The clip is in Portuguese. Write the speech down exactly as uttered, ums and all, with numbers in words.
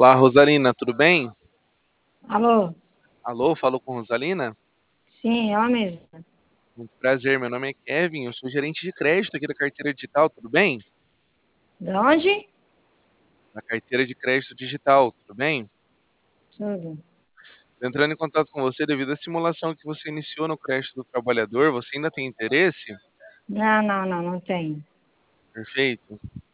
Olá, Rosalina, tudo bem? Alô? Alô, falo com Rosalina? Sim, ela mesma. Muito prazer, meu nome é Kevin, eu sou gerente de crédito aqui da carteira digital, tudo bem? De onde? Da carteira de crédito digital, tudo bem? Tudo. Tô entrando em contato com você devido à simulação que você iniciou no crédito do trabalhador, você ainda tem interesse? Não, não, não, não tenho. Perfeito.